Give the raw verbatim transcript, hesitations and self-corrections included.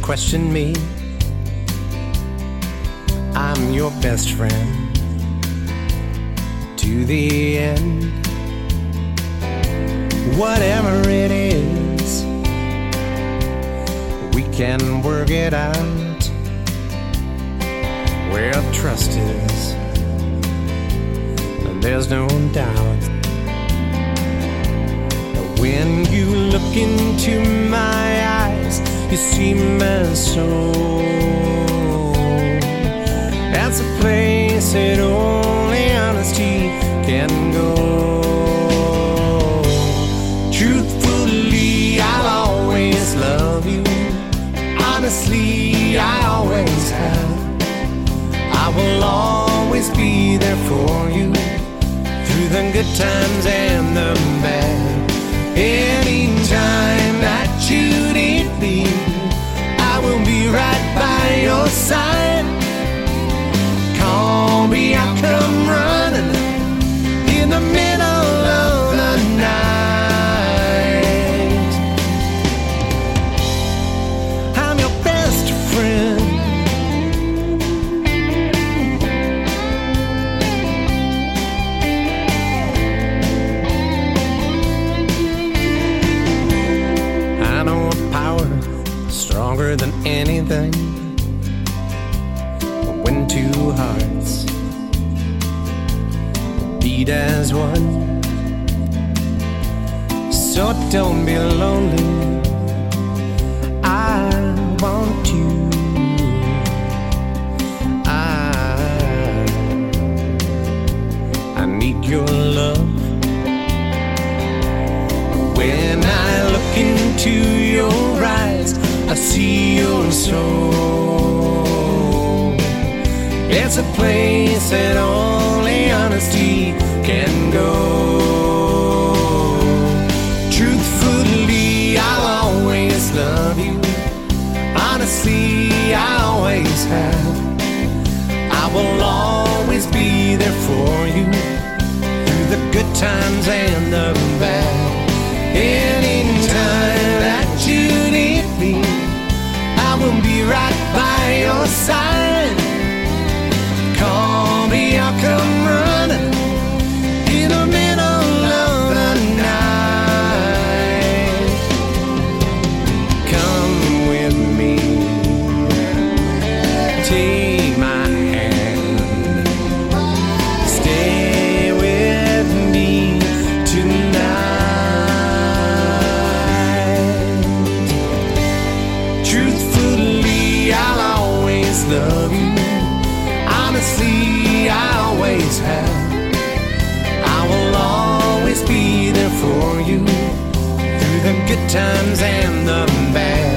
question me. I'm your best friend to the end. Whatever it is, we can work it out where trust is, and there's no doubt. When you look into my eyes, you see my soul. That's a place that only honesty can go. Truthfully, I'll always love you. Honestly, I always have. I will always be there for you through the good times and the bad. Anytime that you need me, I will be right by your side. Call me, I'll come running in the middle of the night. I'm your best friend. Stronger than anything, when two hearts beat as one. So don't be lonely, I want you. I, I need your love. When I look into your eyes, I see your soul. It's a place that only honesty can go. Truthfully, I'll always love you. Honestly, I always have. I will always be there for you through the good times and the bad. Anytime that you need me, I will be right by your side. Call me, I'll come running in the middle of the night. Come with me, take my hand, stay with me tonight. Truthfully, I'll always love you. Honestly, I always have. I will always be there for you through the good times and the bad.